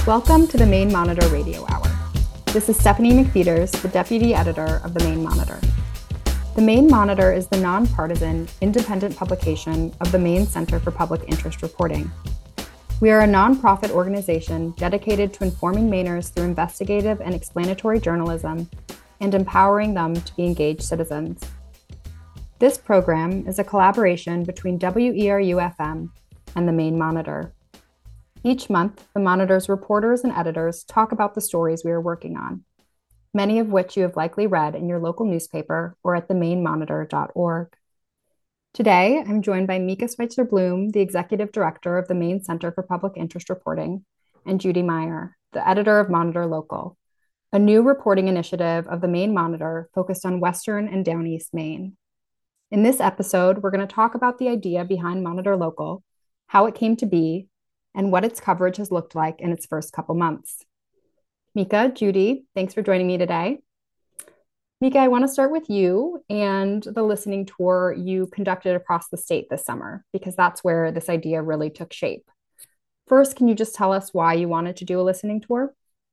Welcome to the Maine Monitor Radio Hour. This is Stephanie McFeeters, the Deputy Editor of the Maine Monitor. The Maine Monitor is the nonpartisan, independent publication of the Maine Center for Public Interest Reporting. We are a nonprofit organization dedicated to informing Mainers through investigative and explanatory journalism and empowering them to be engaged citizens. This program is a collaboration between WERU-FM and the Maine Monitor. Each month, the Monitor's reporters and editors talk about the stories we are working on, many of which you have likely read in your local newspaper or at themainmonitor.org. Today, I'm joined by Mika Schweitzer-Bloom, the Executive Director of the Maine Center for Public Interest Reporting, and Judy Meyer, the editor of Monitor Local, a new reporting initiative of the Maine Monitor focused on Western and Down East Maine. In this episode, we're going to talk about the idea behind Monitor Local, how it came to be, and what its coverage has looked like in its first couple months. Mika, Judy, thanks for joining me today. Mika, I want to start with you and the listening tour you conducted across the state this summer, because that's where this idea really took shape. First, can you just tell us why you wanted to do a listening tour?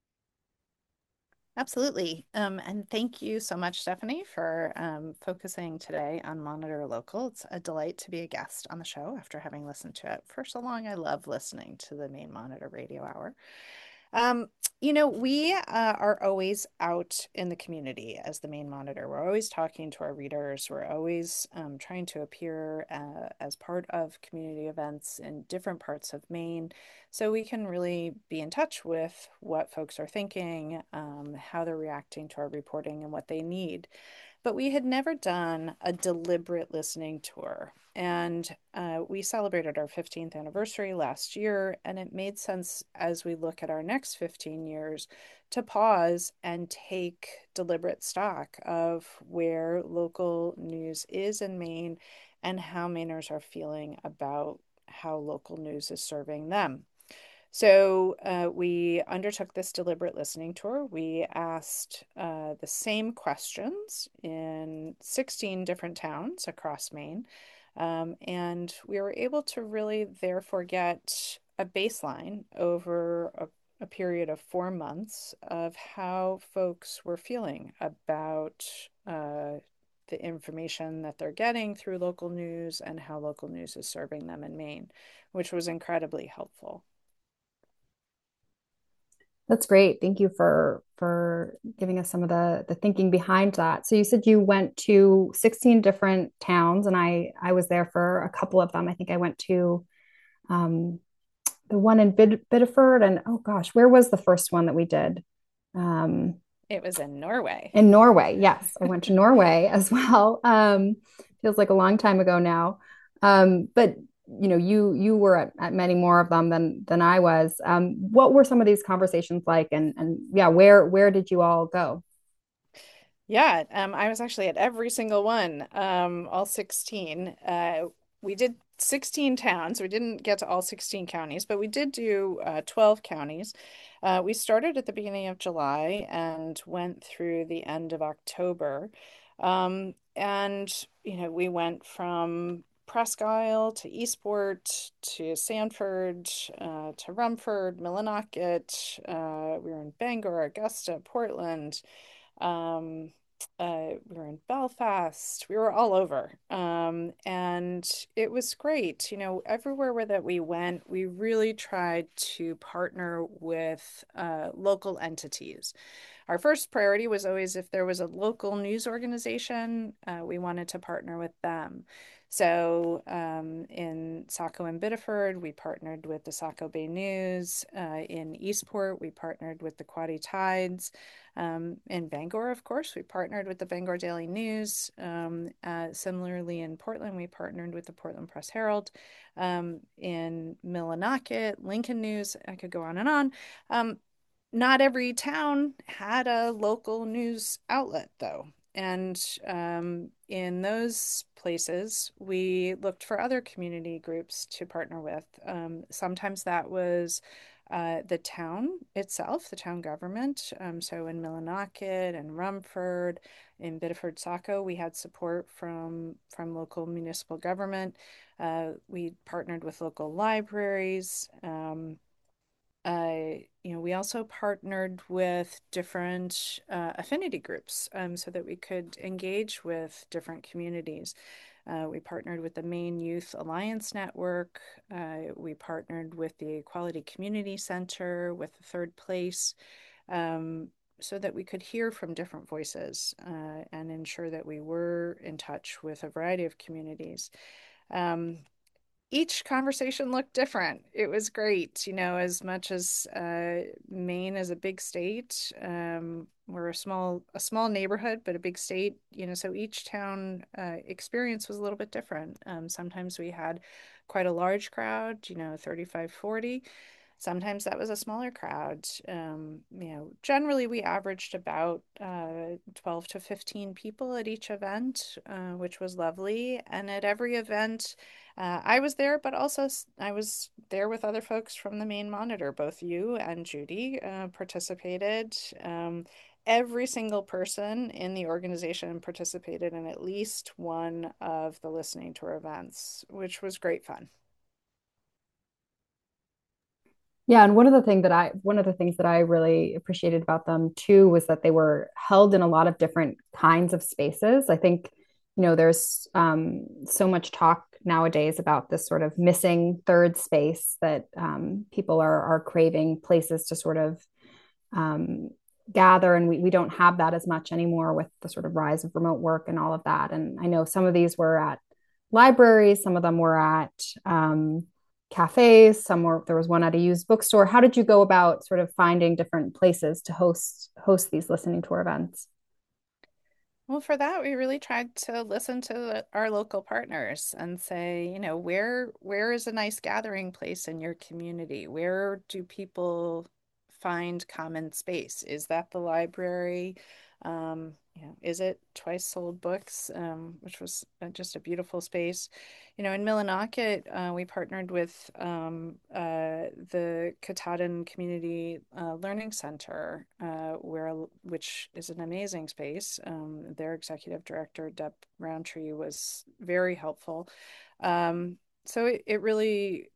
Absolutely. And thank you so much, Stephanie, for focusing today on Monitor Local. It's a delight to be a guest on the show after having listened to it for so long. I love listening to the Maine Monitor Radio Hour. Um, we are always out in the community as the Maine Monitor. We're always talking to our readers. We're always trying to appear as part of community events in different parts of Maine so we can really be in touch with what folks are thinking, how they're reacting to our reporting, and what they need. But we had never done a deliberate listening tour. And we celebrated our 15th anniversary last year, and it made sense as we look at our next 15 years to pause and take deliberate stock of where local news is in Maine and how Mainers are feeling about how local news is serving them. So we undertook this deliberate listening tour. We asked the same questions in 16 different towns across Maine. And we were able to really therefore get a baseline over a period of 4 months of how folks were feeling about the information that they're getting through local news and how local news is serving them in Maine, which was incredibly helpful. That's great. Thank you for giving us some of the thinking behind that. So you said you went to 16 different towns, and I was there for a couple of them. I think I went to um, the one in Biddeford, and oh gosh, where was the first one that we did? Um, It was in Norway. in Norway. Yes, I went to Norway as well. Feels like a long time ago now. But you were at many more of them than I was. What were some of these conversations like? And yeah, where did you all go? Yeah, I was actually at every single one, all 16. We did 16 towns. We didn't get to all 16 counties, but we did do 12 counties. We started at the beginning of July and went through the end of October. We went from Presque Isle to Eastport to Sanford to Rumford, Millinocket. We were in Bangor, Augusta, Portland. Um, we were in Belfast. We were all over. And it was great. Everywhere that we went, we really tried to partner with local entities. Our first priority was always if there was a local news organization, we wanted to partner with them. So in Saco and Biddeford, we partnered with the Saco Bay News. In Eastport, we partnered with the Quoddy Tides. In Bangor, of course, we partnered with the Bangor Daily News. Similarly, in Portland, we partnered with the Portland Press Herald. In Millinocket, Lincoln News, I could go on and on. Not every town had a local news outlet, though. And in those places, we looked for other community groups to partner with. Sometimes that was the town itself, the town government. So in Millinocket and Rumford, in Biddeford, Saco, we had support from local municipal government. We partnered with local libraries. we also partnered with different affinity groups so that we could engage with different communities. We partnered with the Maine Youth Alliance Network. We partnered with the Equality Community Center, with the Third Place, so that we could hear from different voices and ensure that we were in touch with a variety of communities. Um, each conversation looked different. It was great, as much as Maine is a big state. We're a small neighborhood, but a big state. So each town experience was a little bit different. Sometimes we had quite a large crowd, 35, 40. Sometimes that was a smaller crowd. Generally we averaged about 12 to 15 people at each event, which was lovely. And at every event, I was there, but also I was there with other folks from the Maine Monitor. Both you and Judy participated. Every single person in the organization participated in at least one of the listening tour events, which was great fun. Yeah, and one of the things that I really appreciated about them too was that they were held in a lot of different kinds of spaces. I think, there's so much talk nowadays about this sort of missing third space that people are craving places to sort of um, gather, and we don't have that as much anymore with the sort of rise of remote work and all of that. And I know some of these were at libraries, some of them were at cafes, there was one at a used bookstore. How did you go about sort of finding different places to host these listening tour events? Well, for that, we really tried to listen to our local partners and say, where is a nice gathering place in your community? Where do people find common space? Is that the library? Is it Twice Sold Books, which was just a beautiful space? In Millinocket, we partnered with the Katahdin Community Learning Center, which is an amazing space. Their executive director, Deb Roundtree, was very helpful. So it really,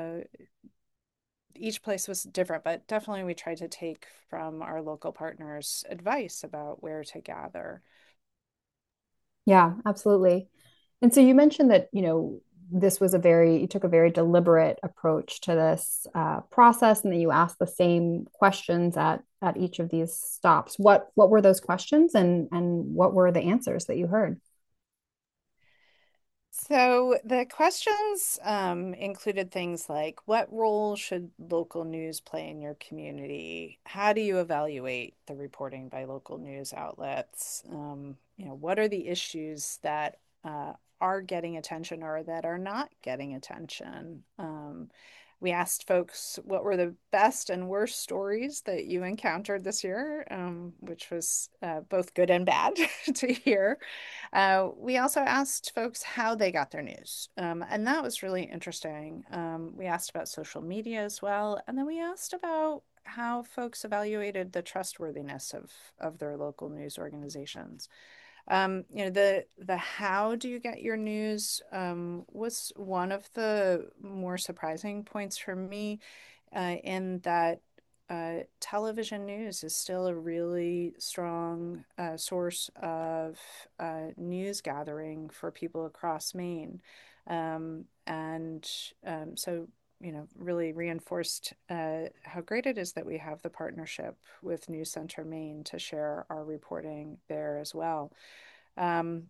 each place was different, but definitely we tried to take from our local partners advice about where to gather. Yeah, absolutely. And so you mentioned that, you took a very deliberate approach to this process, and that you asked the same questions at each of these stops. What were those questions, and what were the answers that you heard? So the questions included things like, what role should local news play in your community? How do you evaluate the reporting by local news outlets? What are the issues that are getting attention or that are not getting attention? We asked folks what were the best and worst stories that you encountered this year, which was both good and bad to hear. We also asked folks how they got their news, and that was really interesting. We asked about social media as well, and then we asked about how folks evaluated the trustworthiness of their local news organizations. The how do you get your news was one of the more surprising points for me, in that television news is still a really strong source of news gathering for people across Maine. And so, really reinforced how great it is that we have the partnership with News Center Maine to share our reporting there as well. Um,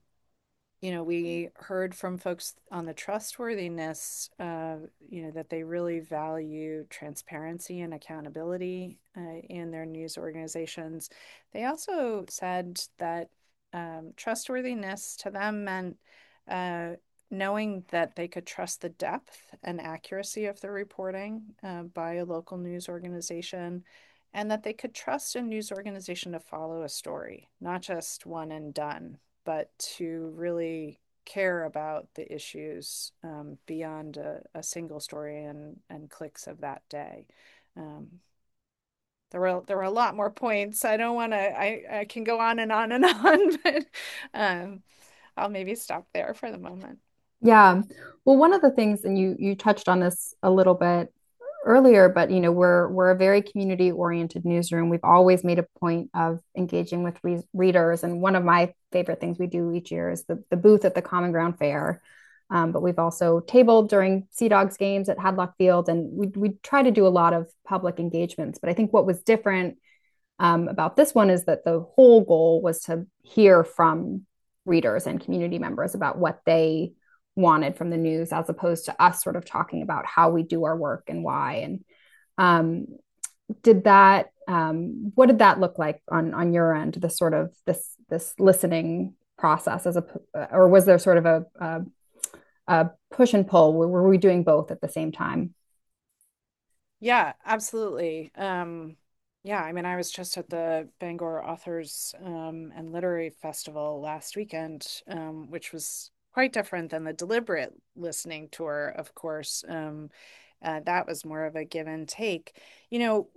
we heard from folks on the trustworthiness, that they really value transparency and accountability in their news organizations. They also said that trustworthiness to them meant uh, knowing that they could trust the depth and accuracy of the reporting by a local news organization, and that they could trust a news organization to follow a story, not just one and done, but to really care about the issues beyond a single story and clicks of that day. Um, there were a lot more points. I don't want to. I can go on and on and on, but I'll maybe stop there for the moment. Yeah. Well, one of the things, and you touched on this a little bit earlier, but we're a very community oriented newsroom. We've always made a point of engaging with readers, and one of my favorite things we do each year is the booth at the Common Ground Fair. But we've also tabled during Sea Dogs games at Hadlock Field, and we try to do a lot of public engagements. But I think what was different about this one is that the whole goal was to hear from readers and community members about what they wanted from the news, as opposed to us sort of talking about how we do our work and why. And um, did that what did that look like on your end, this sort of this listening process, as a or was there sort of a push and pull? Were we doing both at the same time? Yeah, absolutely. Yeah, I mean, I was just at the Bangor Authors and Literary Festival last weekend, which was quite different than the deliberate listening tour, of course. That was more of a give and take. You know,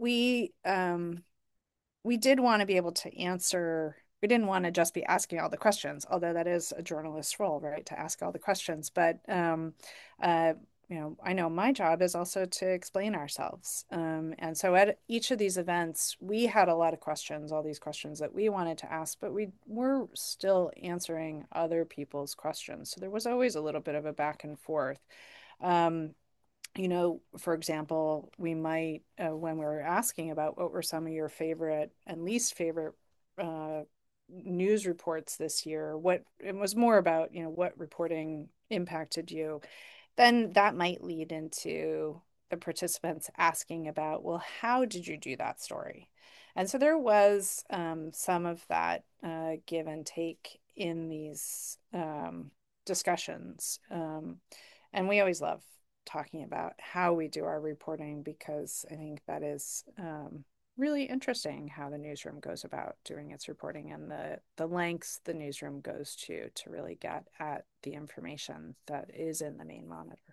we did want to be able to answer. We didn't want to just be asking all the questions, although that is a journalist's role, right, to ask all the questions. But uh, I know my job is also to explain ourselves. And so at each of these events, we had a lot of questions, all these questions that we wanted to ask, but we were still answering other people's questions. So there was always a little bit of a back and forth. Um, for example, we might, when we were asking about what were some of your favorite and least favorite uh, news reports this year, what it was more about, what reporting impacted you, then that might lead into the participants asking about, well, how did you do that story? And so there was some of that give and take in these discussions. And we always love talking about how we do our reporting because I think that is really interesting how the newsroom goes about doing its reporting and the lengths the newsroom goes to really get at the information that is in the Maine Monitor.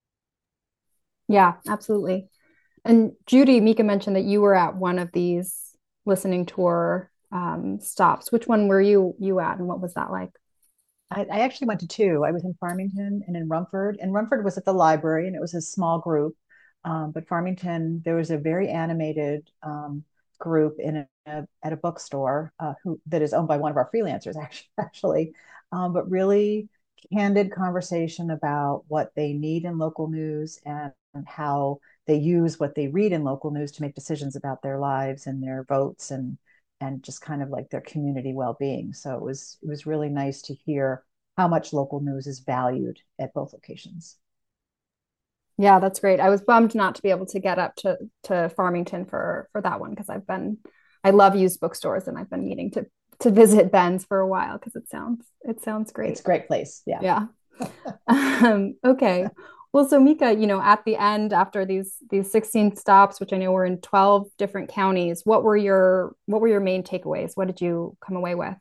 Yeah, absolutely. And Judy, Mika mentioned that you were at one of these listening tour stops. Which one were you at, and what was that like? I actually went to two. I was in Farmington and in Rumford. And Rumford was at the library, and it was a small group. But Farmington, there was a very animated group at a bookstore who that is owned by one of our freelancers, actually. But really candid conversation about what they need in local news and how they use what they read in local news to make decisions about their lives and their votes and just kind of like their community well-being. So it was really nice to hear how much local news is valued at both locations. Yeah, that's great. I was bummed not to be able to get up to Farmington for that one, because I love used bookstores, and I've been meaning to visit Ben's for a while because it sounds It's great. a great place. Yeah. Yeah. Okay. Well, so Mika, at the end, after these 16 stops, which I know were in 12 different counties, what were your main takeaways? What did you come away with?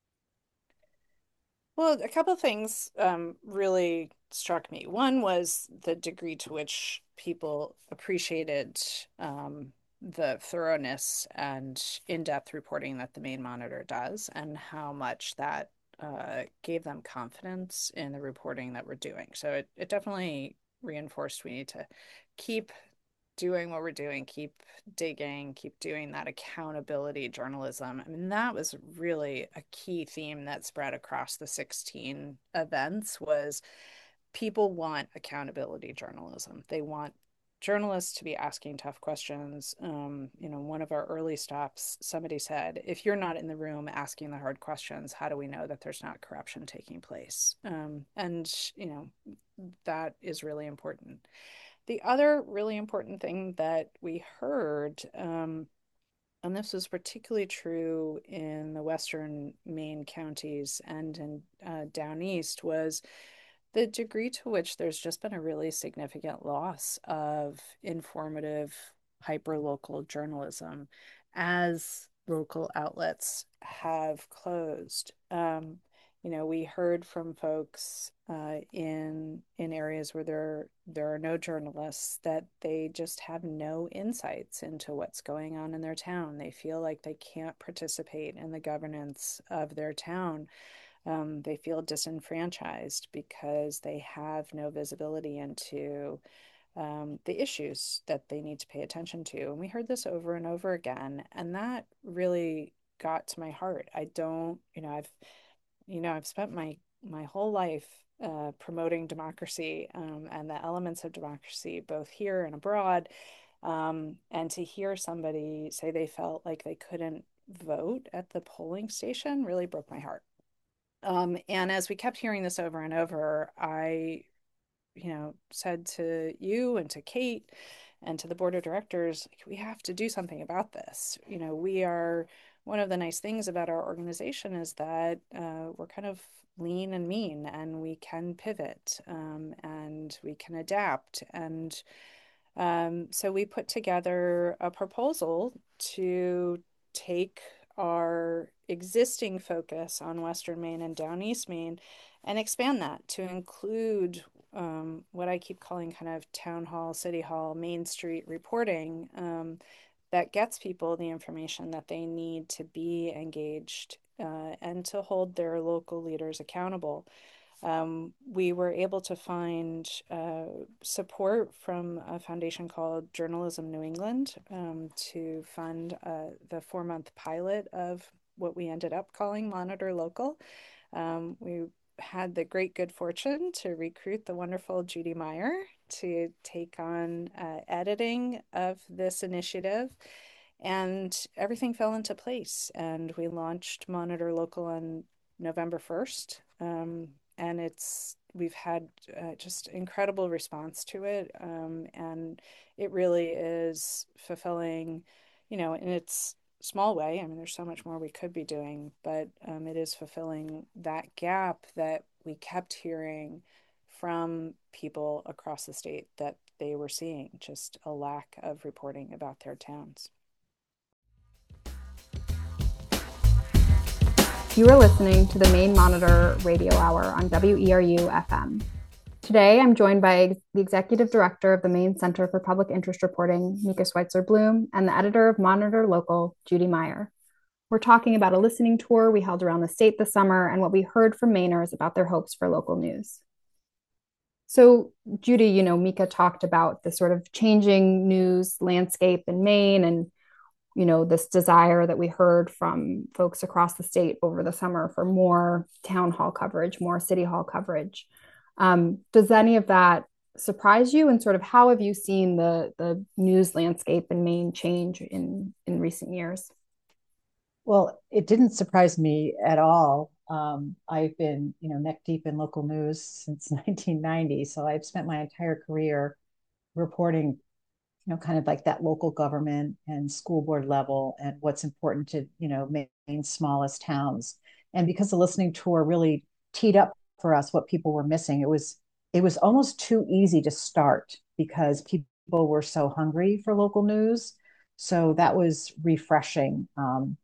Well, a couple of things really struck me. One was the degree to which people appreciated the thoroughness and in-depth reporting that the Maine Monitor does, and how much that gave them confidence in the reporting that we're doing. So it definitely reinforced we need to keep doing what we're doing, keep digging, keep doing that accountability journalism. I mean, that was really a key theme that spread across the 16 events was people want accountability journalism. They want journalists to be asking tough questions. One of our early stops, somebody said, if you're not in the room asking the hard questions, how do we know that there's not corruption taking place? And that is really important. The other really important thing that we heard, and this was particularly true in the western Maine counties and in down east, was the degree to which there's just been a really significant loss of informative, hyperlocal journalism as local outlets have closed. We heard from folks in areas where there are no journalists that they just have no insights into what's going on in their town. They feel like they can't participate in the governance of their town. They feel disenfranchised because they have no visibility into the issues that they need to pay attention to. And we heard this over and over again, and that really got to my heart. I don't, I've spent my whole life promoting democracy and the elements of democracy, both here and abroad. And to hear somebody say they felt like they couldn't vote at the polling station really broke my heart. And as we kept hearing this over and over, I, said to you and to Kate and to the board of directors, like, we have to do something about this. We are, one of the nice things about our organization is that we're kind of lean and mean, and we can pivot, and we can adapt. And so we put together a proposal to take our existing focus on Western Maine and Down East Maine and expand that to include what I keep calling kind of town hall, city hall, Main Street reporting, that gets people the information that they need to be engaged and to hold their local leaders accountable. We were able to find support from a foundation called Journalism New England to fund the 4-month pilot of what we ended up calling Monitor Local. We had the great good fortune to recruit the wonderful Judy Meyer to take on editing of this initiative. And everything fell into place. And we launched Monitor Local on November 1st. And we've had just incredible response to it. And it really is fulfilling, in its small way. I mean, there's so much more we could be doing, but it is fulfilling that gap that we kept hearing from people across the state that they were seeing just a lack of reporting about their towns. You are listening to the Maine Monitor Radio Hour on WERU FM. Today, I'm joined by the Executive Director of the Maine Center for Public Interest Reporting, Mika Schweitzer-Bloom, and the editor of Monitor Local, Judy Meyer. We're talking about a listening tour we held around the state this summer and what we heard from Mainers about their hopes for local news. So, Judy, Mika talked about the sort of changing news landscape in Maine and this desire that we heard from folks across the state over the summer for more town hall coverage, more city hall coverage. Does any of that surprise you? And sort of how have you seen the news landscape in Maine change in recent years? Well, it didn't surprise me at all. I've been, neck deep in local news since 1990. So I've spent my entire career reporting kind of like that local government and school board level and what's important to, Maine's smallest towns. And because the listening tour really teed up for us what people were missing, it was almost too easy to start because people were so hungry for local news. So that was refreshing. And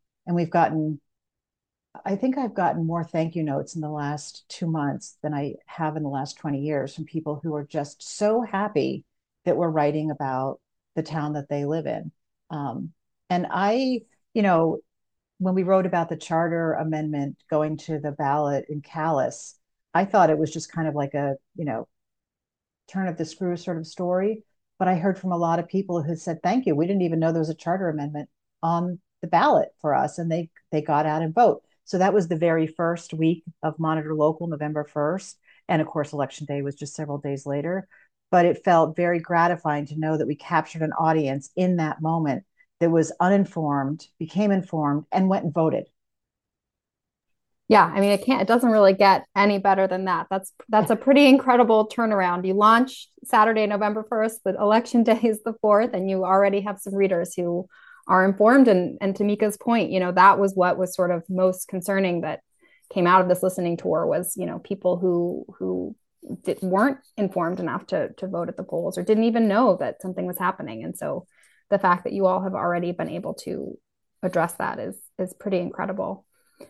I think I've gotten more thank you notes in the last 2 months than I have in the last 20 years from people who are just so happy that we're writing about the town that they live in. And when we wrote about the charter amendment going to the ballot in Calais, I thought it was just kind of like a, turn of the screw sort of story. But I heard from a lot of people who said, thank you. We didn't even know there was a charter amendment on the ballot for us. And they got out and vote. So that was the very first week of Monitor Local, November 1st. And of course, Election Day was just several days later. But it felt very gratifying to know that we captured an audience in that moment that was uninformed, became informed, and went and voted. Yeah, I mean, it doesn't really get any better than that. That's a pretty incredible turnaround. You launch Saturday, November 1st, but Election Day is the 4th, and you already have some readers who are informed. And to Mika's point, that was what was sort of most concerning that came out of this listening tour was, people who weren't informed enough to vote at the polls or didn't even know that something was happening. And so the fact that you all have already been able to address that is pretty incredible.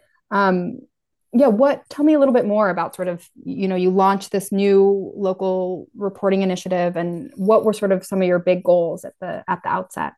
Tell me a little bit more about sort of, you launched this new local reporting initiative and what were sort of some of your big goals at the outset?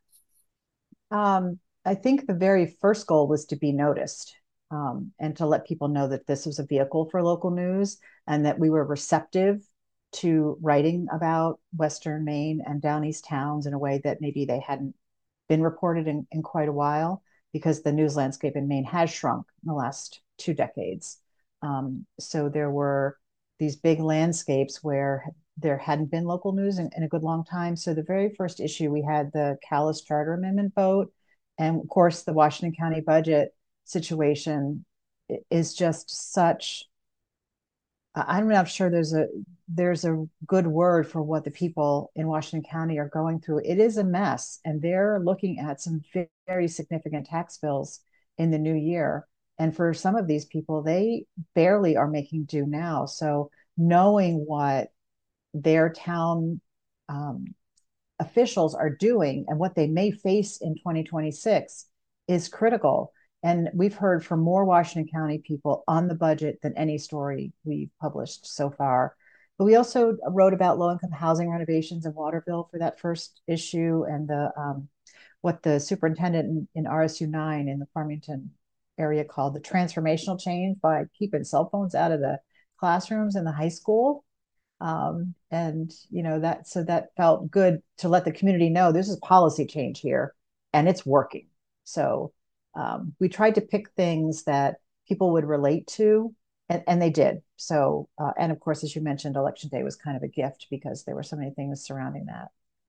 I think the very first goal was to be noticed. And to let people know that this was a vehicle for local news and that we were receptive to writing about Western Maine and down east towns in a way that maybe they hadn't been reported in quite a while, because the news landscape in Maine has shrunk in the last 2 decades. So there were these big landscapes where there hadn't been local news in a good long time. So the very first issue, we had the Calais Charter Amendment vote. And of course, the Washington County budget situation is just such, I'm not sure there's a good word for what the people in Washington County are going through. It is a mess, and they're looking at some very significant tax bills in the new year. And for some of these people, they barely are making do now. So knowing what their town officials are doing and what they may face in 2026 is critical. And we've heard from more Washington County people on the budget than any story we've published so far. But we also wrote about low-income housing renovations in Waterville for that first issue, and what the superintendent in RSU 9 in the Farmington area called the transformational change by keeping cell phones out of the classrooms in the high school. And that felt good to let the community know this is policy change here and it's working. So we tried to pick things that people would relate to, and they did. So, and of course, as you mentioned, Election Day was kind of a gift because there were so many things surrounding that.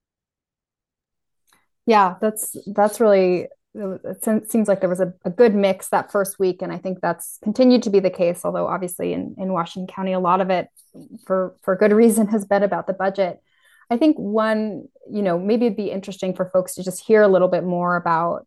Yeah, that's really, it seems like there was a good mix that first week. And I think that's continued to be the case, although obviously in Washington County, a lot of it for good reason has been about the budget. I think one, maybe it'd be interesting for folks to just hear a little bit more about,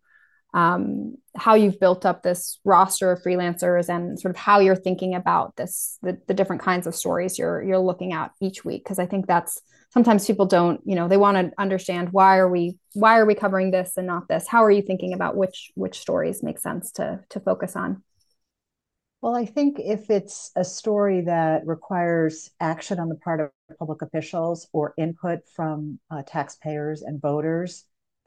how you've built up this roster of freelancers and sort of how you're thinking about the different kinds of stories you're looking at each week. Because I think that's sometimes people don't, they want to understand why are we covering this and not this? How are you thinking about which stories make sense to focus on? Well, I think if it's a story that requires action on the part of public officials or input from taxpayers and voters,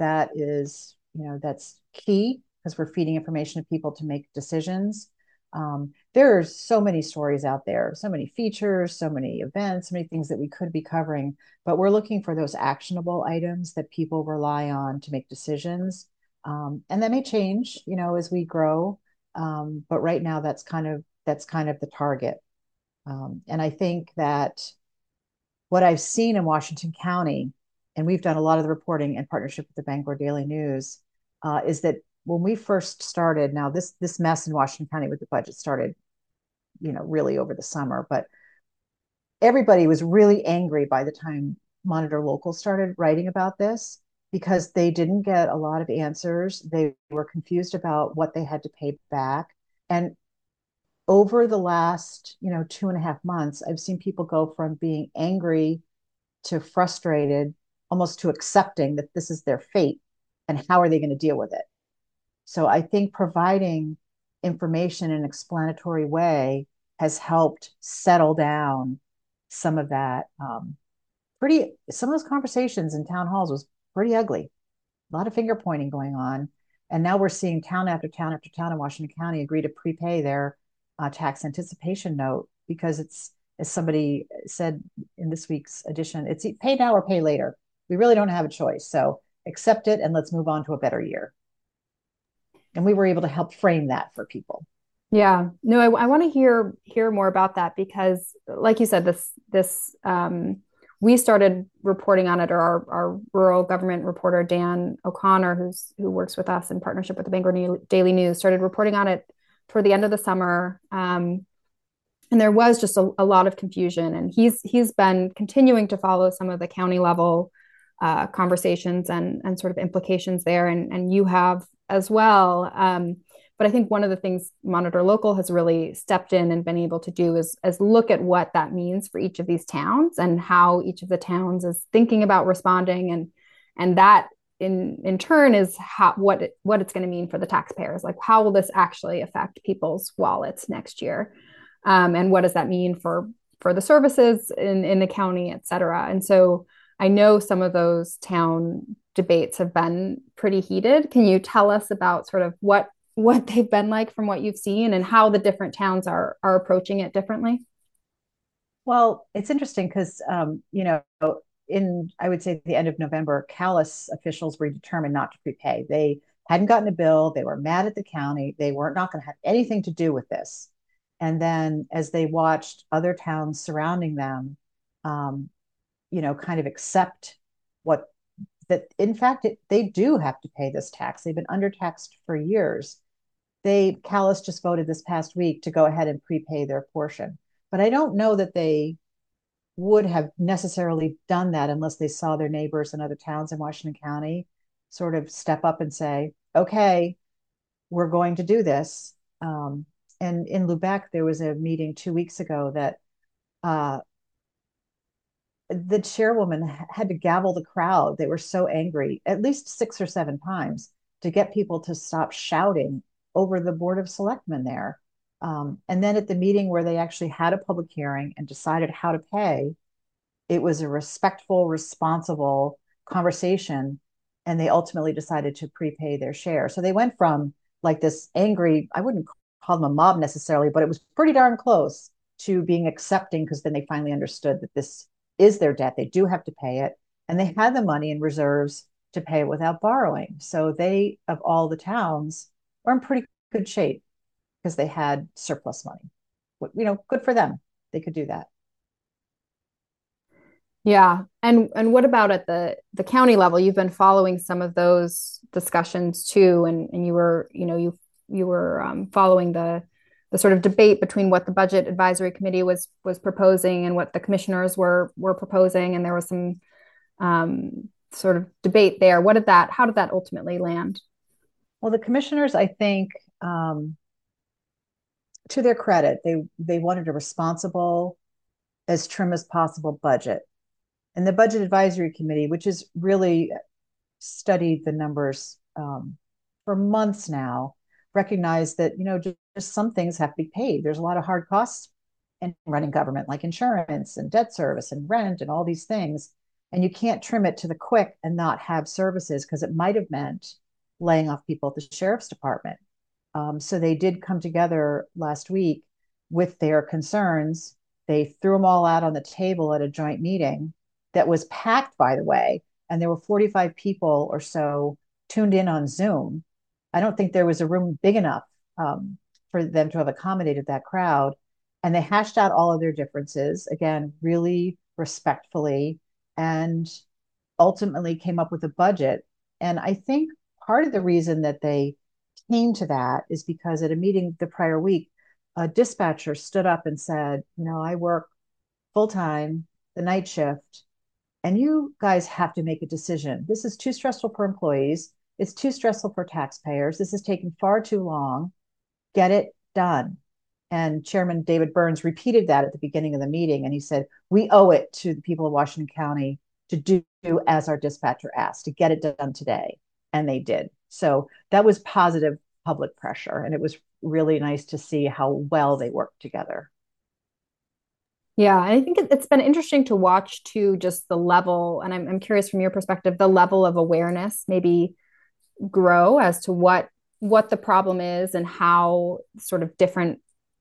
that's key, because we're feeding information to people to make decisions. There are so many stories out there, so many features, so many events, so many things that we could be covering, but we're looking for those actionable items that people rely on to make decisions. And that may change, as we grow. But right now that's kind of the target. And I think that what I've seen in Washington County, and we've done a lot of the reporting in partnership with the Bangor Daily News, is that when we first started, now this mess in Washington County with the budget started, really over the summer, but everybody was really angry by the time Monitor Local started writing about this, because they didn't get a lot of answers. They were confused about what they had to pay back. And over the last, 2.5 months, I've seen people go from being angry to frustrated, almost to accepting that this is their fate and how are they going to deal with it. So I think providing information in an explanatory way has helped settle down some of that. Some of those conversations in town halls was pretty ugly. A lot of finger pointing going on. And now we're seeing town after town after town in Washington County agree to prepay their tax anticipation note, because it's, as somebody said in this week's edition, it's pay now or pay later. We really don't have a choice. So accept it and let's move on to a better year. And we were able to help frame that for people. Yeah, no, I want to hear more about that, because like you said, this we started reporting on it, or our rural government reporter, Dan O'Connor, who works with us in partnership with the Bangor Daily News, started reporting on it toward the end of the summer. And there was just a lot of confusion, and he's been continuing to follow some of the county level conversations and sort of implications there, and you have as well. But I think one of the things Monitor Local has really stepped in and been able to do is look at what that means for each of these towns and how each of the towns is thinking about responding, and that in turn is what it's going to mean for the taxpayers. Like, how will this actually affect people's wallets next year, and what does that mean for the services in the county, et cetera. And so I know some of those town debates have been pretty heated. Can you tell us about sort of what they've been like from what you've seen, and how the different towns are approaching it differently? Well, it's interesting because, in I would say the end of November, Calais officials were determined not to prepay. They hadn't gotten a bill. They were mad at the county. They weren't not going to have anything to do with this. And then, as they watched other towns surrounding them, um, kind of accept what that in fact they do have to pay this tax. They've been undertaxed for years. They Calais just voted this past week to go ahead and prepay their portion, but I don't know that they would have necessarily done that unless they saw their neighbors in other towns in Washington County sort of step up and say, okay, we're going to do this. And in Lubec, there was a meeting 2 weeks ago that uh, the chairwoman had to gavel the crowd. They were so angry, at least 6 or 7 times, to get people to stop shouting over the Board of Selectmen there. And then at the meeting where they actually had a public hearing and decided how to pay, it was a respectful, responsible conversation. And they ultimately decided to prepay their share. So they went from like this angry, I wouldn't call them a mob necessarily, but it was pretty darn close to being accepting because then they finally understood that this is their debt. They do have to pay it. And they had the money in reserves to pay it without borrowing. So they, of all the towns, were in pretty good shape because they had surplus money. Good for them. They could do that. Yeah. And what about at the county level? You've been following some of those discussions too, and you were, you were following the sort of debate between what the budget advisory committee was proposing and what the commissioners were proposing, and there was some sort of debate there. How did that ultimately land? Well, the commissioners, I think, um, to their credit, they wanted a responsible, as trim as possible budget. And the Budget Advisory Committee, which has really studied the numbers for months now, recognized that just some things have to be paid. There's a lot of hard costs in running government, like insurance and debt service and rent and all these things. And you can't trim it to the quick and not have services because it might have meant laying off people at the sheriff's department. So they did come together last week with their concerns. They threw them all out on the table at a joint meeting that was packed, by the way, and there were 45 people or so tuned in on Zoom. I don't think there was a room big enough for them to have accommodated that crowd. And they hashed out all of their differences, again, really respectfully, and ultimately came up with a budget. And I think part of the reason that they came to that is because at a meeting the prior week, a dispatcher stood up and said, I work full time, the night shift, and you guys have to make a decision. This is too stressful for employees. It's too stressful for taxpayers. This is taking far too long. Get it done. And Chairman David Burns repeated that at the beginning of the meeting. And he said, we owe it to the people of Washington County to do as our dispatcher asked, to get it done today. And they did. So that was positive public pressure. And it was really nice to see how well they worked together. Yeah, I think it's been interesting to watch too, just the level, and I'm curious from your perspective, the level of awareness maybe grow as to what the problem is and how sort of different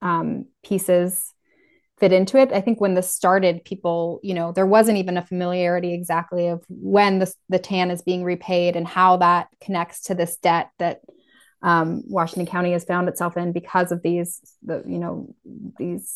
pieces fit into it. I think when this started, people, there wasn't even a familiarity exactly of when the TAN is being repaid and how that connects to this debt that Washington County has found itself in because of these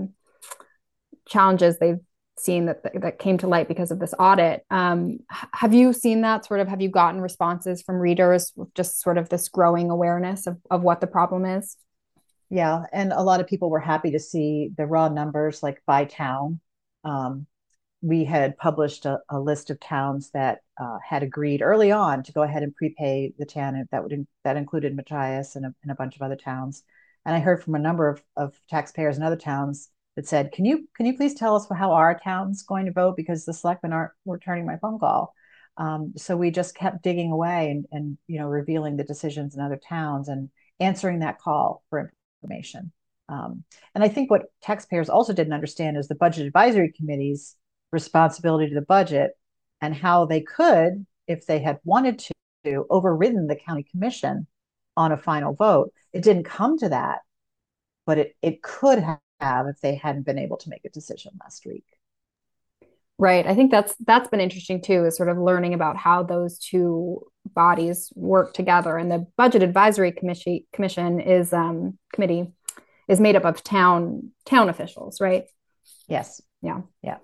challenges they've seen that came to light because of this audit. Have you seen that sort of? Have you gotten responses from readers with just sort of this growing awareness of what the problem is? Yeah, and a lot of people were happy to see the raw numbers, like by town. Um, we had published a list of towns that had agreed early on to go ahead and prepay the TAN. That included Machias and a bunch of other towns. And I heard from a number of taxpayers in other towns that said, "Can you please tell us how our town's going to vote because the selectmen aren't returning my phone call." So we just kept digging away and revealing the decisions in other towns and answering that call for information. And I think what taxpayers also didn't understand is the budget advisory committee's responsibility to the budget and how they could, if they had wanted to, overridden the county commission on a final vote. It didn't come to that, but it could have if they hadn't been able to make a decision last week. Right. I think that's been interesting too, is sort of learning about how those two bodies work together. And the Budget Advisory Commission is committee is made up of town officials, right? Yes. Yeah. Yeah.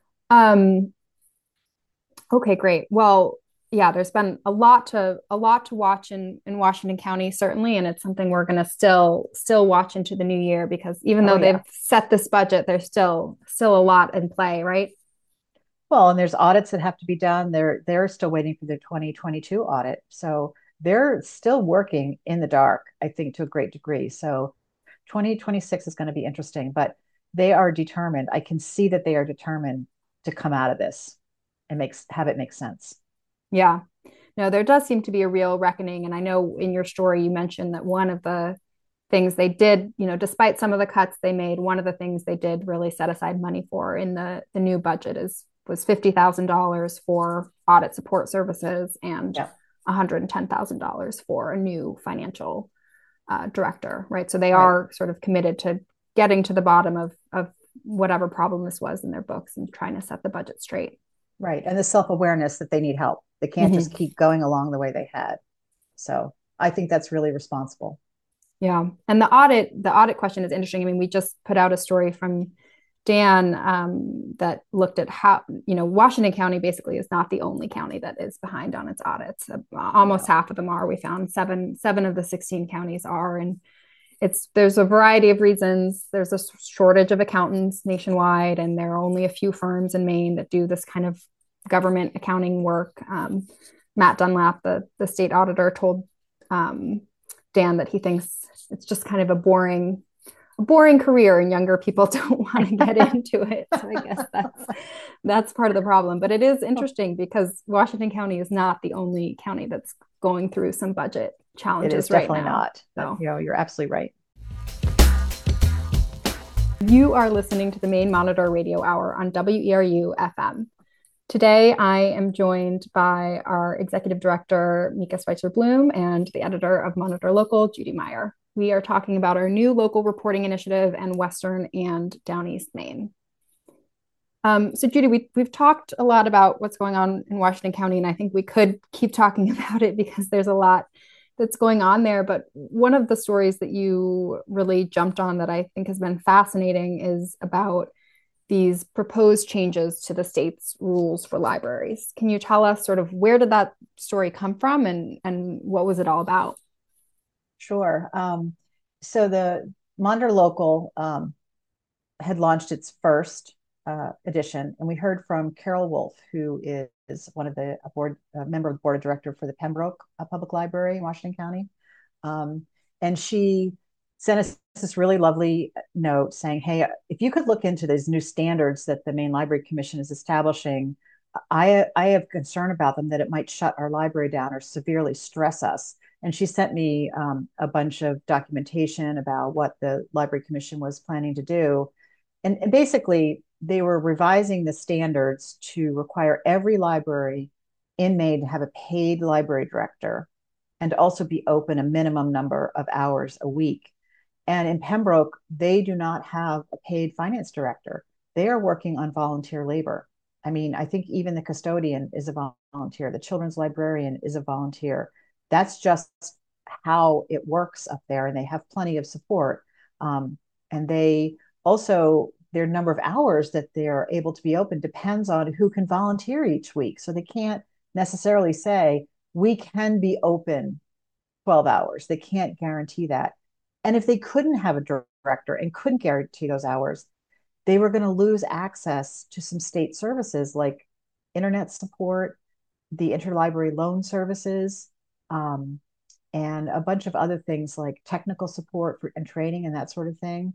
Okay, great. Well, yeah, there's been a lot to watch in Washington County, certainly, and it's something we're going to still watch into the new year, because even though they've set this budget, there's still a lot in play, right? Well, and there's audits that have to be done. They're still waiting for the 2022 audit. So they're still working in the dark, I think, to a great degree. So 2026 is going to be interesting, but they are determined. I can see that they are determined to come out of this and have it make sense. Yeah. No, there does seem to be a real reckoning. And I know in your story you mentioned that one of the things they did, despite some of the cuts they made, one of the things they did really set aside money for in the new budget was $50,000 for audit support services and $110,000 for a new financial director, right? So they are sort of committed to getting to the bottom of whatever problem this was in their books and trying to set the budget straight. Right. And the self-awareness that they need help. They can't just keep going along the way they had. So I think that's really responsible. Yeah. And the audit question is interesting. I mean, we just put out a story from Dan that looked at how, Washington County basically is not the only county that is behind on its audits. Almost half of them are. We found seven of the 16 counties are. And there's a variety of reasons. There's a shortage of accountants nationwide, and there are only a few firms in Maine that do this kind of government accounting work. Matt Dunlap, the state auditor, told Dan that he thinks it's just kind of a boring career, and younger people don't want to get into it. So I guess that's part of the problem. But it is interesting because Washington County is not the only county that's going through some budget challenges. It is definitely right now. Not. So. You're absolutely right. You are listening to the Maine Monitor Radio Hour on WERU FM. Today, I am joined by our executive director, Mika Schweitzer Bloom, and the editor of Monitor Local, Judy Meyer. We are talking about our new local reporting initiative in Western and Down East Maine. So Judy, we've talked a lot about what's going on in Washington County, and I think we could keep talking about it because there's a lot that's going on there. But one of the stories that you really jumped on that I think has been fascinating is about these proposed changes to the state's rules for libraries. Can you tell us sort of where did that story come from and what was it all about? Sure. So the Monitor Local had launched its first edition, and we heard from Carol Wolf, who is one of the member of the board of director for the Pembroke Public Library in Washington County. And she sent us this really lovely note saying, hey, if you could look into these new standards that the Maine Library Commission is establishing, I have concern about them, that it might shut our library down or severely stress us. And she sent me a bunch of documentation about what the Library Commission was planning to do. And basically, they were revising the standards to require every library in Maine to have a paid library director and also be open a minimum number of hours a week. And in Pembroke, they do not have a paid finance director. They are working on volunteer labor. I mean, I think even the custodian is a volunteer. The children's librarian is a volunteer. That's just how it works up there. And they have plenty of support. And they also, their number of hours that they're able to be open depends on who can volunteer each week. So they can't necessarily say, we can be open 12 hours. They can't guarantee that. And if they couldn't have a director and couldn't guarantee those hours, they were going to lose access to some state services like internet support, the interlibrary loan services, and a bunch of other things like technical support and training and that sort of thing.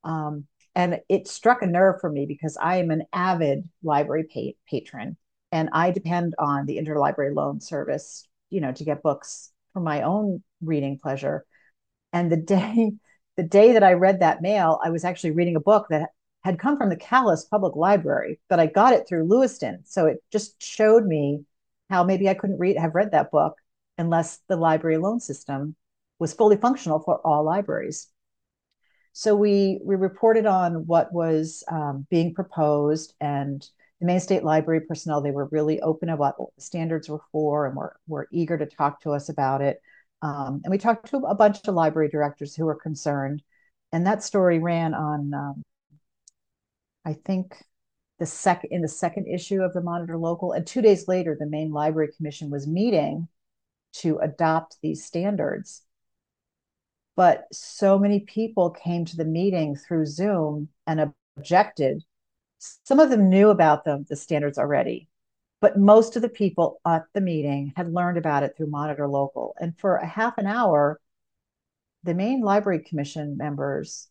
And it struck a nerve for me because I am an avid library patron, and I depend on the interlibrary loan service, to get books for my own reading pleasure. And the day that I read that mail, I was actually reading a book that had come from the Calais Public Library, but I got it through Lewiston. So it just showed me how maybe I couldn't have read that book unless the library loan system was fully functional for all libraries. So we reported on what was being proposed, and the Maine State Library personnel, they were really open about what the standards were for, and were eager to talk to us about it. And we talked to a bunch of library directors who were concerned. And that story ran on, I think, the second issue of the Monitor Local. And 2 days later, the Maine Library Commission was meeting to adopt these standards. But so many people came to the meeting through Zoom and objected. Some of them knew about the standards already, but most of the people at the meeting had learned about it through Monitor Local. And for a half an hour, the Maine Library Commission members,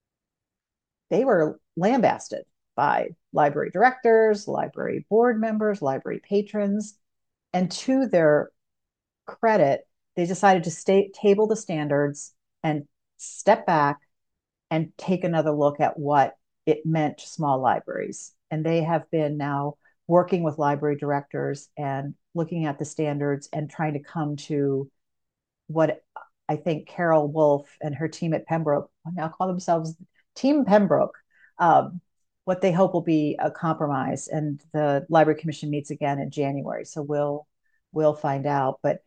they were lambasted by library directors, library board members, library patrons. And to their credit, they decided to table the standards and step back and take another look at what it meant to small libraries. And they have been now working with library directors and looking at the standards and trying to come to what I think Carol Wolf and her team at Pembroke now call themselves Team Pembroke, what they hope will be a compromise. And the Library Commission meets again in January, so we'll find out. But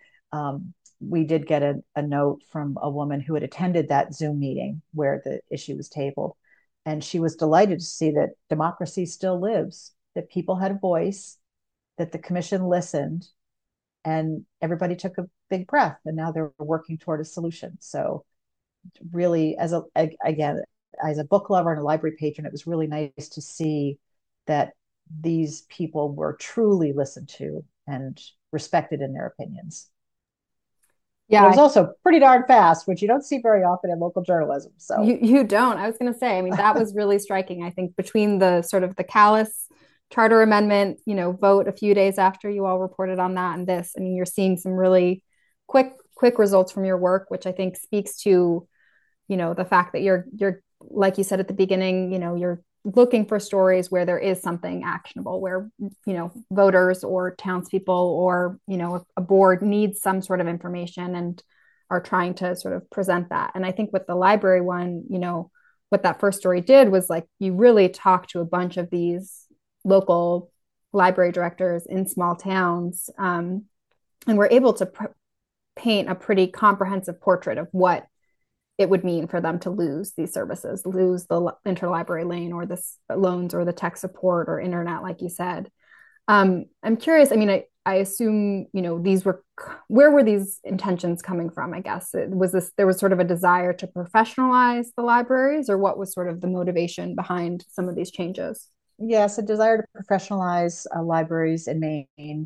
we did get a note from a woman who had attended that Zoom meeting where the issue was tabled. And she was delighted to see that democracy still lives, that people had a voice, that the commission listened, and everybody took a big breath. And now they're working toward a solution. So really, again, as a book lover and a library patron, it was really nice to see that these people were truly listened to and respected in their opinions. Yeah, it was also pretty darn fast, which you don't see very often in local journalism. So you don't. I was going to say, I mean, that was really striking. I think between the sort of the callous charter amendment, vote a few days after you all reported on that and this, I mean, you're seeing some really quick results from your work, which I think speaks to, the fact that you're like you said at the beginning, you're looking for stories where there is something actionable, where voters or townspeople or a board needs some sort of information and are trying to sort of present that. And I think with the library one, what that first story did was like you really talked to a bunch of these local library directors in small towns, and we're able to paint a pretty comprehensive portrait of what it would mean for them to lose these services, lose the interlibrary lane or the loans or the tech support or internet, like you said. I'm curious, I mean, I assume, where were these intentions coming from, I guess? There was sort of a desire to professionalize the libraries, or what was sort of the motivation behind some of these changes? Yes, a desire to professionalize libraries in Maine.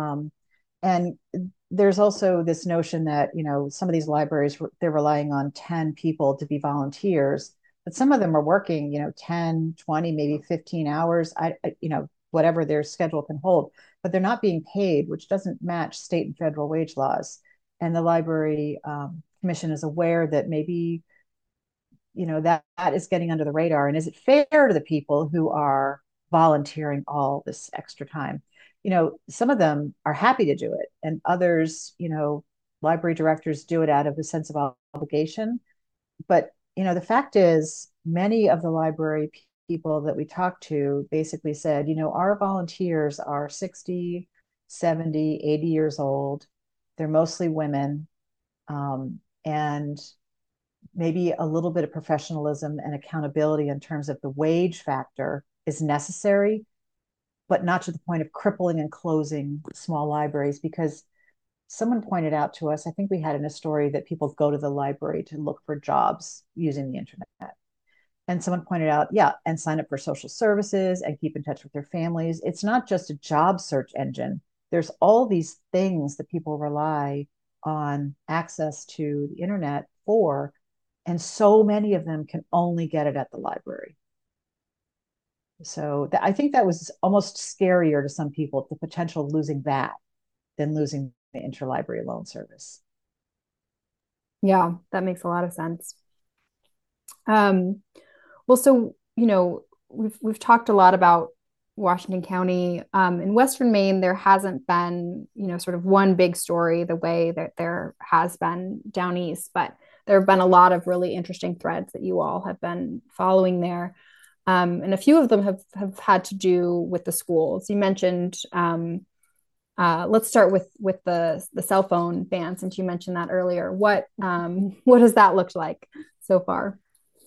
And there's also this notion that, some of these libraries, they're relying on 10 people to be volunteers, but some of them are working, 10, 20, maybe 15 hours, whatever their schedule can hold, but they're not being paid, which doesn't match state and federal wage laws. And the Library Commission is aware that maybe, that is getting under the radar. And is it fair to the people who are volunteering all this extra time? Some of them are happy to do it, and others, library directors do it out of a sense of obligation. But, the fact is, many of the library people that we talked to basically said, our volunteers are 60, 70, 80 years old. They're mostly women. And maybe a little bit of professionalism and accountability in terms of the wage factor is necessary, but not to the point of crippling and closing small libraries. Because someone pointed out to us, I think we had in a story, that people go to the library to look for jobs using the internet. And someone pointed out, yeah, and sign up for social services and keep in touch with their families. It's not just a job search engine. There's all these things that people rely on access to the internet for, and so many of them can only get it at the library. So I think that was almost scarier to some people, the potential of losing that, than losing the interlibrary loan service. Yeah, that makes a lot of sense. Well, so, we've talked a lot about Washington County. In Western Maine, there hasn't been, sort of one big story the way that there has been down east, but there have been a lot of really interesting threads that you all have been following there. And a few of them have had to do with the schools. You mentioned, let's start with the cell phone ban, since you mentioned that earlier. What has that looked like so far?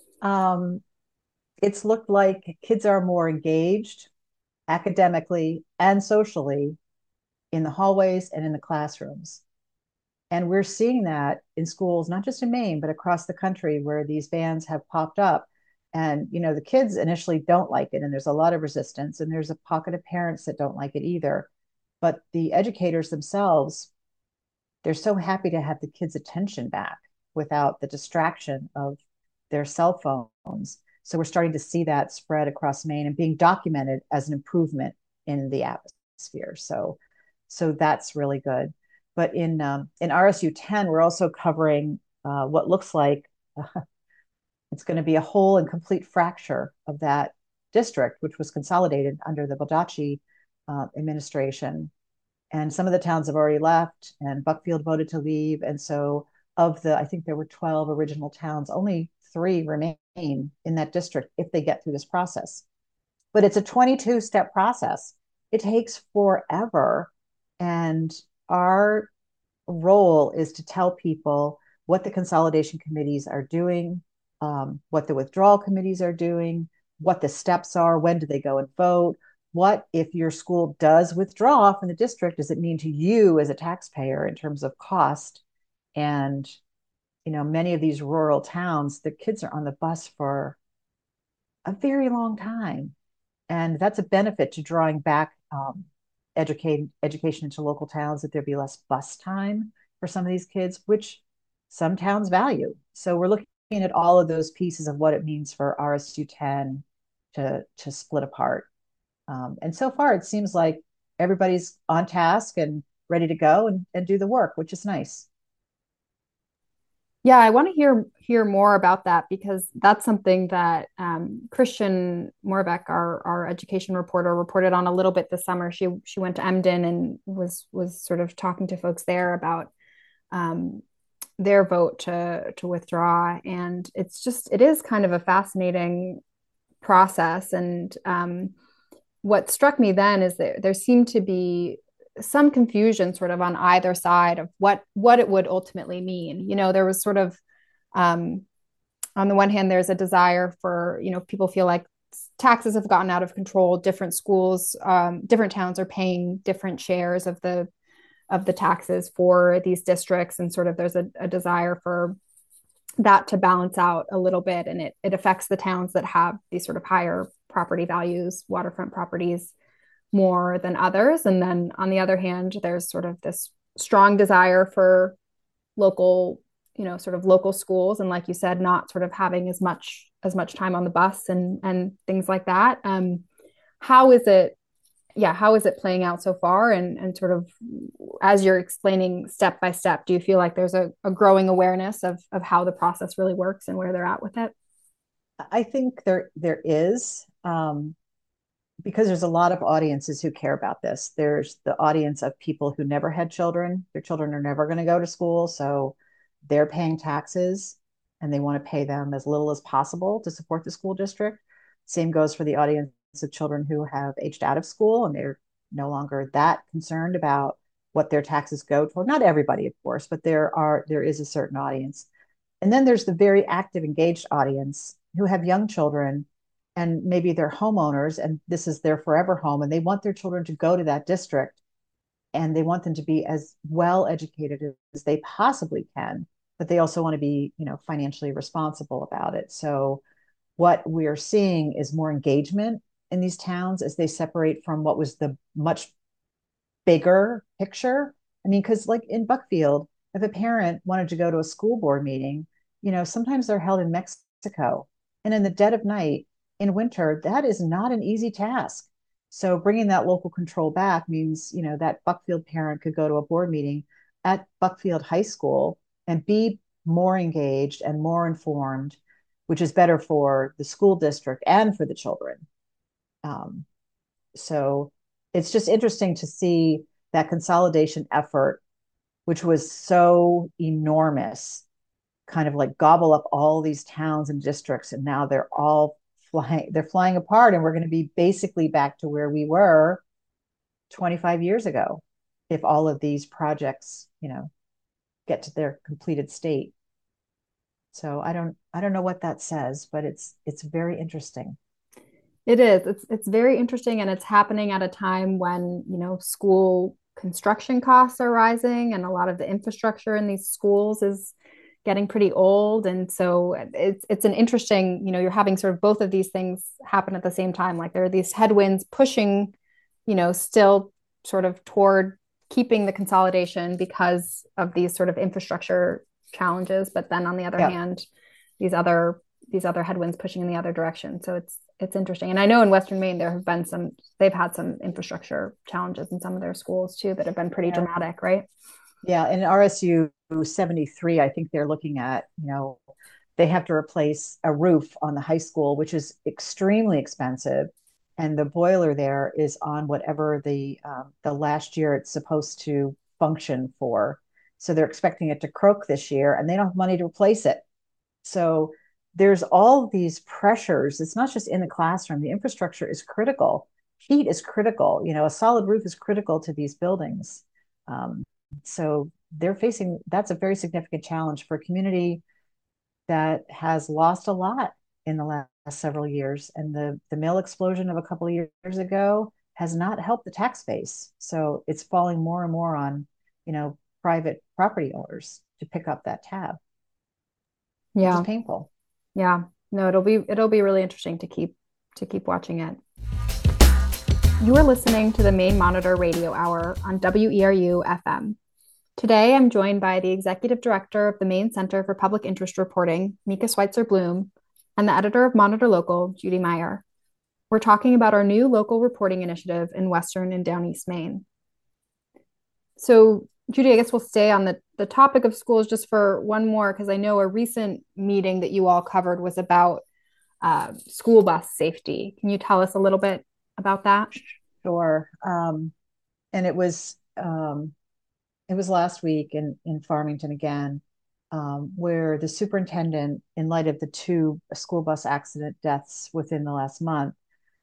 It's looked like kids are more engaged academically and socially in the hallways and in the classrooms. And we're seeing that in schools, not just in Maine, but across the country where these bans have popped up. And, the kids initially don't like it, and there's a lot of resistance, and there's a pocket of parents that don't like it either. But the educators themselves, they're so happy to have the kids' attention back without the distraction of their cell phones. So we're starting to see that spread across Maine and being documented as an improvement in the atmosphere. So that's really good. But in RSU 10, we're also covering what looks like it's going to be a whole and complete fracture of that district, which was consolidated under the Baldacci administration. And some of the towns have already left, and Buckfield voted to leave. And so, I think there were 12 original towns, only 3 remain in that district if they get through this process. But it's a 22-step process. It takes forever. And our role is to tell people what the consolidation committees are doing, what the withdrawal committees are doing, what the steps are, when do they go and vote, what if your school does withdraw from the district, does it mean to you as a taxpayer in terms of cost? And many of these rural towns, the kids are on the bus for a very long time, and that's a benefit to drawing back education into local towns, that there be less bus time for some of these kids, which some towns value. So we're looking at all of those pieces of what it means for RSU 10 to split apart. And so far, it seems like everybody's on task and ready to go and do the work, which is nice. Yeah, I want to hear more about that, because that's something that Christian Morbeck, our education reporter, reported on a little bit this summer. She went to Emden and was sort of talking to folks there about their vote to withdraw, and it is kind of a fascinating process. And what struck me then is that there seemed to be some confusion sort of on either side of what it would ultimately mean. There was sort of, on the one hand, there's a desire for, people feel like taxes have gotten out of control. Different schools, different towns are paying different shares of the taxes for these districts. And sort of there's a desire for that to balance out a little bit. And it affects the towns that have these sort of higher property values, waterfront properties, more than others. And then on the other hand, there's sort of this strong desire for local, sort of local schools. And like you said, not sort of having as much time on the bus and things like that. How is it playing out so far? And sort of, as you're explaining step by step, do you feel like there's a growing awareness of how the process really works and where they're at with it? I think there is, because there's a lot of audiences who care about this. There's the audience of people who never had children. Their children are never going to go to school, so they're paying taxes and they want to pay them as little as possible to support the school district. Same goes for the audience of children who have aged out of school and they're no longer that concerned about what their taxes go toward. Not everybody, of course, but there is a certain audience. And then there's the very active, engaged audience who have young children, and maybe they're homeowners and this is their forever home, and they want their children to go to that district and they want them to be as well educated as they possibly can, but they also want to be, financially responsible about it. So what we're seeing is more engagement in these towns as they separate from what was the much bigger picture. I mean, because like in Buckfield, if a parent wanted to go to a school board meeting, sometimes they're held in Mexico. And in the dead of night, in winter, that is not an easy task. So bringing that local control back means, that Buckfield parent could go to a board meeting at Buckfield High School and be more engaged and more informed, which is better for the school district and for the children. So it's just interesting to see that consolidation effort, which was so enormous, kind of like gobble up all these towns and districts, and now they're flying apart, and we're going to be basically back to where we were 25 years ago if all of these projects, get to their completed state. So I don't know what that says, but it's very interesting. It is. It's very interesting, and it's happening at a time when, school construction costs are rising and a lot of the infrastructure in these schools is getting pretty old. And so it's an interesting, you're having sort of both of these things happen at the same time. Like there are these headwinds pushing, still sort of toward keeping the consolidation because of these sort of infrastructure challenges. But then on the other Yeah. hand, these other headwinds pushing in the other direction. So it's interesting. And I know in Western Maine they've had some infrastructure challenges in some of their schools too that have been pretty Yeah. dramatic, right? Yeah. And RSU 73, I think they're looking at, they have to replace a roof on the high school, which is extremely expensive. And the boiler there is on whatever the last year it's supposed to function for. So they're expecting it to croak this year, and they don't have money to replace it. So there's all these pressures. It's not just in the classroom. The infrastructure is critical. Heat is critical. A solid roof is critical to these buildings. Um, so they're facing that's a very significant challenge for a community that has lost a lot in the last several years. And the mill explosion of a couple of years ago has not helped the tax base. So it's falling more and more on, private property owners to pick up that tab, which is Yeah. painful. Yeah. No, it'll be really interesting to keep watching it. You are listening to the Maine Monitor Radio Hour on WERU FM. Today, I'm joined by the Executive Director of the Maine Center for Public Interest Reporting, Mika Schweitzer Bloom, and the editor of Monitor Local, Judy Meyer. We're talking about our new local reporting initiative in Western and Down East Maine. So, Judy, I guess we'll stay on the topic of schools just for one more, because I know a recent meeting that you all covered was about school bus safety. Can you tell us a little bit about that? Sure. And it was last week in Farmington again, where the superintendent, in light of the two school bus accident deaths within the last month,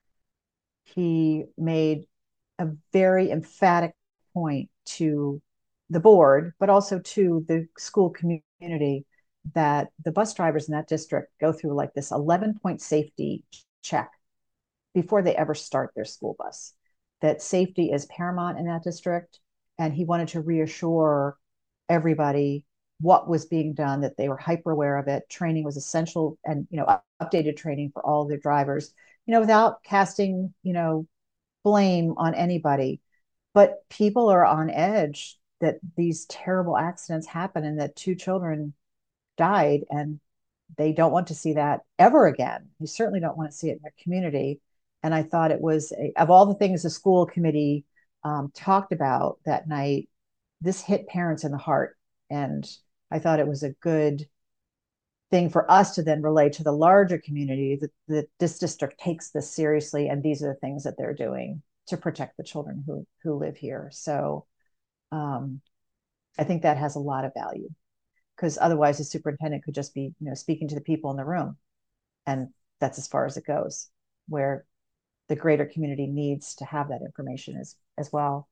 he made a very emphatic point to the board, but also to the school community, that the bus drivers in that district go through like this 11-point safety check before they ever start their school bus. That safety is paramount in that district. And he wanted to reassure everybody what was being done, that they were hyper aware of it. Training was essential, and updated training for all of their drivers, without casting, blame on anybody. But people are on edge that these terrible accidents happen and that two children died, and they don't want to see that ever again. They certainly don't want to see it in their community. And I thought it was, of all the things the school committee talked about that night, this hit parents in the heart. And I thought it was a good thing for us to then relay to the larger community that this district takes this seriously, and these are the things that they're doing to protect the children who live here. So I think that has a lot of value, because otherwise the superintendent could just be speaking to the people in the room, and that's as far as it goes, where the greater community needs to have that information as well.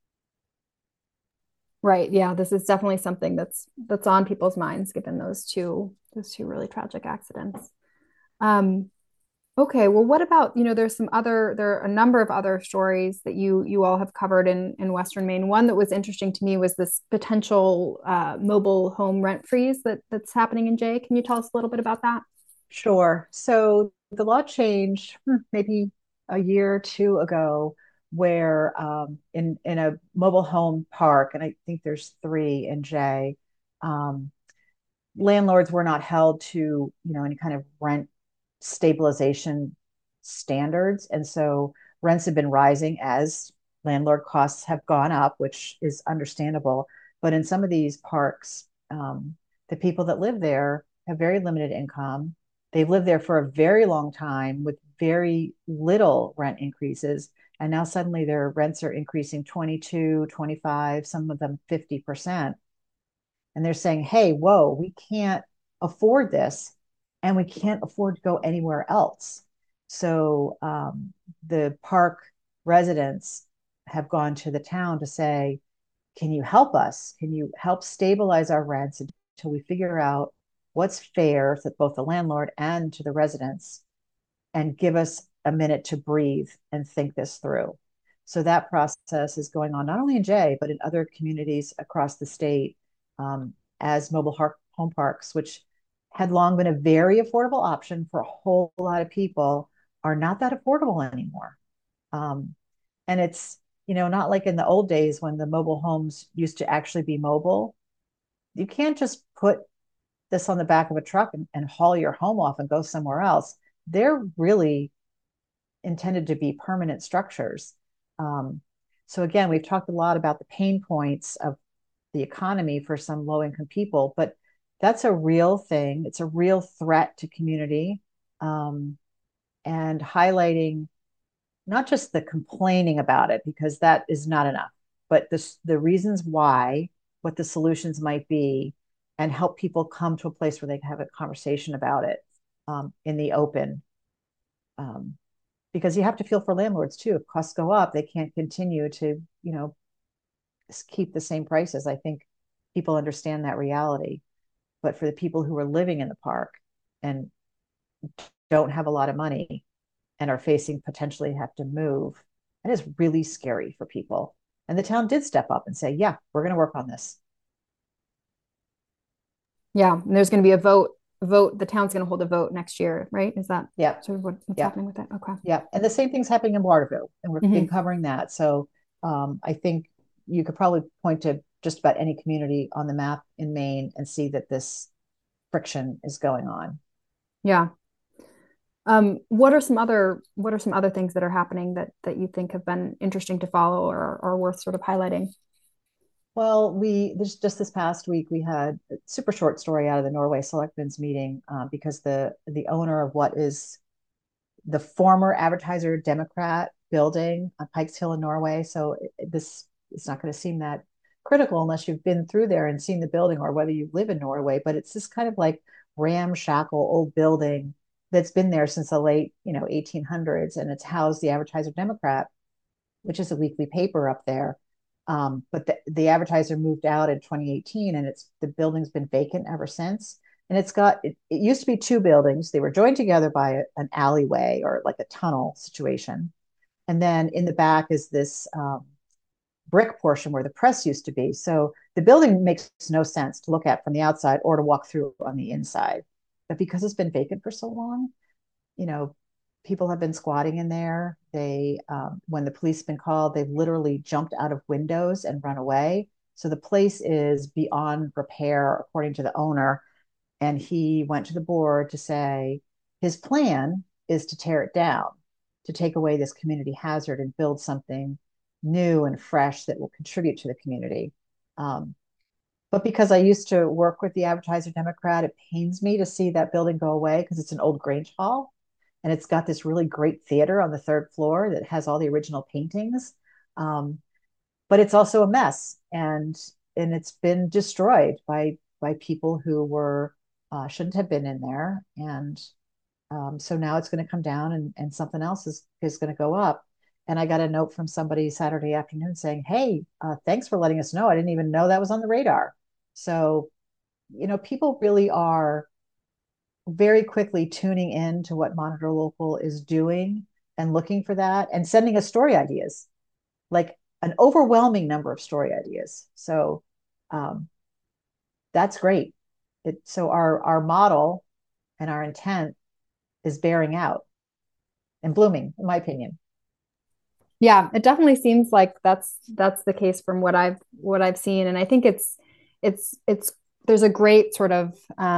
Right. Yeah, this is definitely something that's on people's minds given those two really tragic accidents. Um, okay, well, what about, there are a number of other stories that you all have covered in Western Maine. One that was interesting to me was this potential mobile home rent freeze that's happening in Jay. Can you tell us a little bit about that? Sure. So the law changed maybe a year or two ago, where in a mobile home park, and I think there's three in Jay, um, landlords were not held to any kind of rent stabilization standards, and so rents have been rising as landlord costs have gone up, which is understandable. But in some of these parks, the people that live there have very limited income. They've lived there for a very long time with very little rent increases, and now suddenly their rents are increasing 22, 25, some of them 50%. And they're saying, hey, whoa, we can't afford this, and we can't afford to go anywhere else. So the park residents have gone to the town to say, can you help us? Can you help stabilize our rents until we figure out what's fair to both the landlord and to the residents, and give us a minute to breathe and think this through? So that process is going on not only in Jay, but in other communities across the state, as mobile home parks, which had long been a very affordable option for a whole lot of people, are not that affordable anymore. And it's, not like in the old days when the mobile homes used to actually be mobile. You can't just put this on the back of a truck and haul your home off and go somewhere else. They're really intended to be permanent structures. So again, we've talked a lot about the pain points of the economy for some low income people, but that's a real thing. It's a real threat to community, and highlighting not just the complaining about it, because that is not enough, but the reasons why, what the solutions might be, and help people come to a place where they can have a conversation about it, in the open. Because you have to feel for landlords too. If costs go up, they can't continue to, keep the same prices. I think people understand that reality. But for the people who are living in the park and don't have a lot of money and are facing potentially have to move, that is really scary for people. And the town did step up and say, yeah, we're going to work on this. Yeah, and there's going to be a vote. The town's going to hold a vote next year, right? Is that sort of what's happening with that? Okay. Yeah, and the same thing's happening in Waterville, and we've been covering that. So I think you could probably point to just about any community on the map in Maine and see that this friction is going on. Yeah. What are some other things that are happening that you think have been interesting to follow or are worth sort of highlighting? Well, just this past week we had a super short story out of the Norway Selectmen's meeting, because the owner of what is the former Advertiser Democrat building on Pikes Hill in Norway. So this it's not going to seem that critical unless you've been through there and seen the building, or whether you live in Norway. But it's this kind of like ramshackle old building that's been there since the late 1800s, and it's housed the Advertiser Democrat, which is a weekly paper up there. But the Advertiser moved out in 2018, and the building's been vacant ever since. And it used to be two buildings. They were joined together by an alleyway or like a tunnel situation. And then in the back is this brick portion where the press used to be. So the building makes no sense to look at from the outside or to walk through on the inside. But because it's been vacant for so long, people have been squatting in there. When the police have been called, they've literally jumped out of windows and run away. So the place is beyond repair, according to the owner. And he went to the board to say his plan is to tear it down, to take away this community hazard and build something new and fresh that will contribute to the community. But because I used to work with the Advertiser Democrat, it pains me to see that building go away, because it's an old Grange Hall. And it's got this really great theater on the third floor that has all the original paintings. But it's also a mess, and it's been destroyed by people who shouldn't have been in there. And so now it's going to come down, and something else is going to go up. And I got a note from somebody Saturday afternoon saying, hey, thanks for letting us know. I didn't even know that was on the radar. So, people really are very quickly tuning in to what Monitor Local is doing and looking for that and sending us story ideas, like an overwhelming number of story ideas. So that's great. So our model and our intent is bearing out and blooming, in my opinion. Yeah, it definitely seems like that's the case from what I've seen, and I think it's there's a great sort of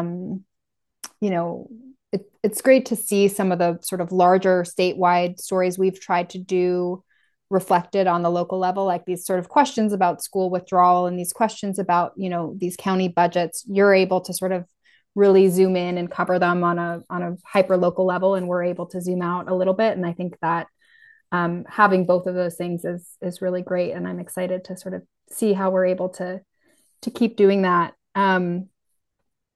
it's great to see some of the sort of larger statewide stories we've tried to do reflected on the local level, like these sort of questions about school withdrawal and these questions about these county budgets. You're able to sort of really zoom in and cover them on a hyper local level, and we're able to zoom out a little bit. And I think that having both of those things is really great, and I'm excited to sort of see how we're able to keep doing that.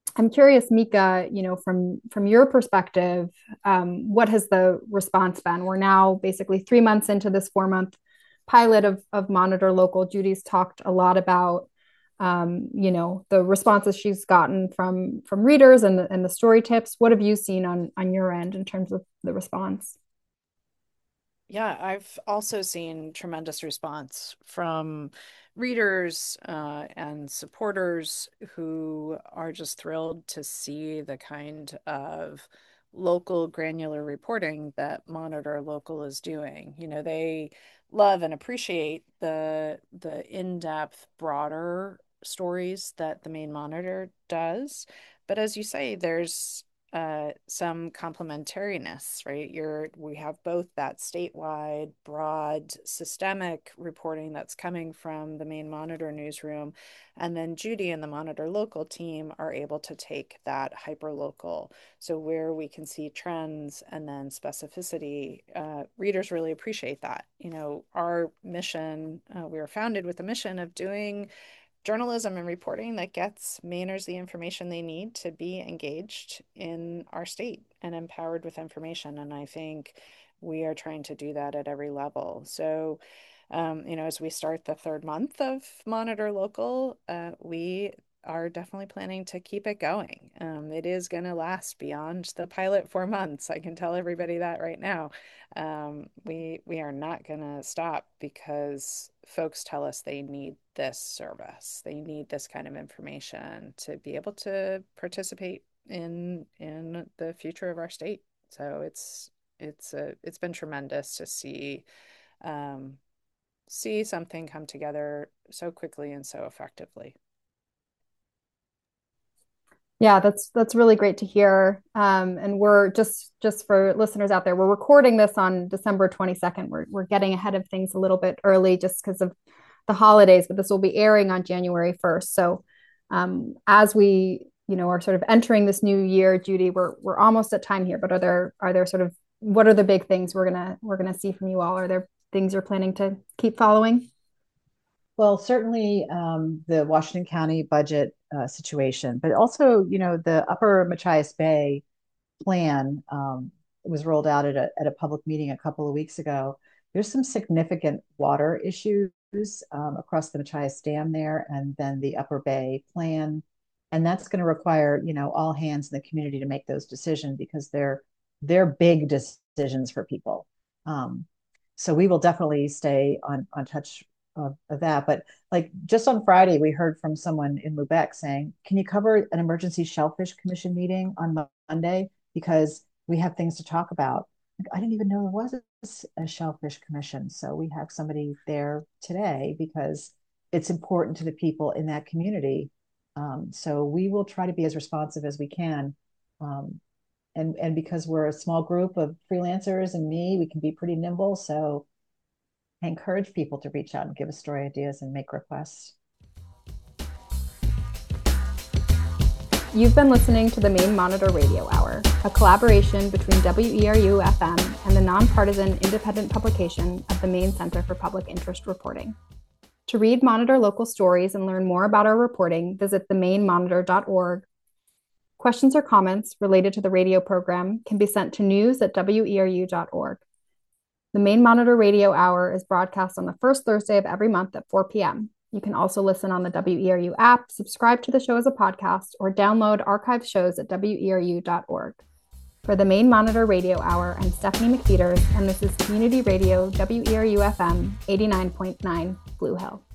I'm curious, Mika, from your perspective, what has the response been? We're now basically 3 months into this 4 month pilot of Monitor Local. Judy's talked a lot about, the responses she's gotten from readers and the story tips. What have you seen on your end in terms of the response? Yeah, I've also seen tremendous response from readers and supporters who are just thrilled to see the kind of local granular reporting that Monitor Local is doing. They love and appreciate the in-depth, broader stories that the Maine Monitor does. But as you say, there's some complementariness, right? We have both that statewide, broad, systemic reporting that's coming from the Maine Monitor newsroom, and then Judy and the Monitor Local team are able to take that hyper local. So where we can see trends and then specificity, readers really appreciate that. Our mission, we were founded with the mission of doing journalism and reporting that gets Mainers the information they need to be engaged in our state and empowered with information. And I think we are trying to do that at every level. So, as we start the third month of Monitor Local, we are definitely planning to keep it going. It is going to last beyond the pilot 4 months. I can tell everybody that right now. We are not going to stop because folks tell us they need this service. They need this kind of information to be able to participate in the future of our state. So it's been tremendous to see something come together so quickly and so effectively. Yeah, that's really great to hear. And we're just for listeners out there, we're recording this on December 22nd. We're getting ahead of things a little bit early just because of the holidays, but this will be airing on January 1st. So as we are sort of entering this new year, Judy, we're almost at time here. But are there sort of, what are the big things we're gonna see from you all? Are there things you're planning to keep following? Well, certainly the Washington County budget situation, but also, the Upper Machias Bay plan was rolled out at a public meeting a couple of weeks ago. There's some significant water issues across the Machias Dam there, and then the Upper Bay plan, and that's going to require, all hands in the community to make those decisions because they're big decisions for people. Um, so we will definitely stay on touch of that. But like just on Friday, we heard from someone in Lubec saying, "Can you cover an emergency shellfish commission meeting on Monday because we have things to talk about?" Like, I didn't even know there was a shellfish commission, so we have somebody there today because it's important to the people in that community. So we will try to be as responsive as we can. Um, and because we're a small group of freelancers and me, we can be pretty nimble. So I encourage people to reach out and give us story ideas and make requests. You've been listening to the Maine Monitor Radio Hour, a collaboration between WERU FM and the nonpartisan independent publication of the Maine Center for Public Interest Reporting. To read Monitor Local stories and learn more about our reporting, visit themainmonitor.org. Questions or comments related to the radio program can be sent to news@weru.org. The Maine Monitor Radio Hour is broadcast on the first Thursday of every month at 4 p.m. You can also listen on the WERU app, subscribe to the show as a podcast, or download archived shows at weru.org. For the Maine Monitor Radio Hour, I'm Stephanie McFeeters, and this is Community Radio WERU FM 89.9 Blue Hill.